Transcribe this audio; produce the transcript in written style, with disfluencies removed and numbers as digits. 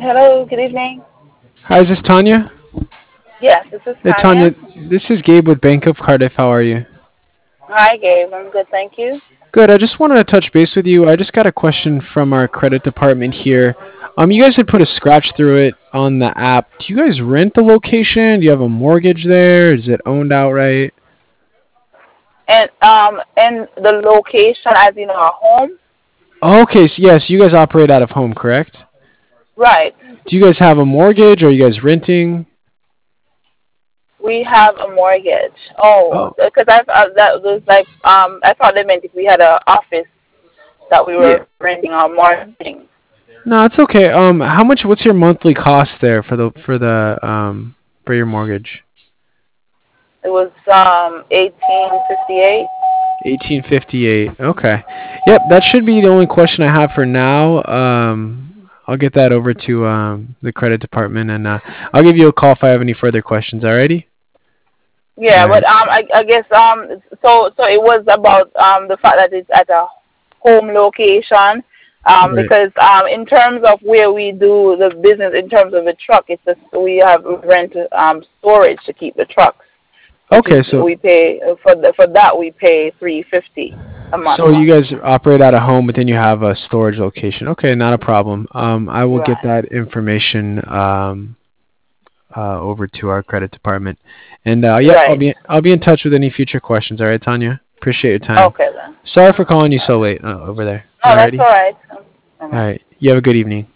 Hello, good evening. Hi, is this Tanya? Yes, this is Hey, Tanya, Tanya. this is Gabe with Bank of Cardiff. How are you? Hi, Gabe. I'm good, thank you. Good. I just wanted to touch base with you. I just got a question from our credit department here. You guys had put a scratch through it on the app. Do you guys rent the location? Do you have a mortgage there? Is it owned outright? And the location, as in our home, Okay, so yes, you guys operate out of home, correct? right? Do you guys have a mortgage? Or are you guys renting? We have a mortgage. Oh, Oh, because that was like I thought they meant if we had an office that we yeah. were renting our mortgage. No, it's okay. How much? What's your monthly cost there for your mortgage? It was 1858. 1858. Okay. Yep, that should be the only question I have for now. I'll get that over to the credit department, and I'll give you a call if I have any further questions. Alrighty. Yeah, All but right. I guess so it was about the fact that it's at a home location. Right. Because in terms of where we do the business, in terms of the truck, it's just we have rent storage to keep the trucks, which is Okay. So we pay for that we pay 350 a month. so you guys operate out of home, but then you have a storage location. Okay, not a problem. I will get Right. that information over to our credit department, and yeah, Right. I'll be in touch with any future questions. All right, Tanya. Appreciate your time. Okay then. Sorry for calling you so late over there. No, that's all Alrighty. right. All Mhm. right. You have a good evening.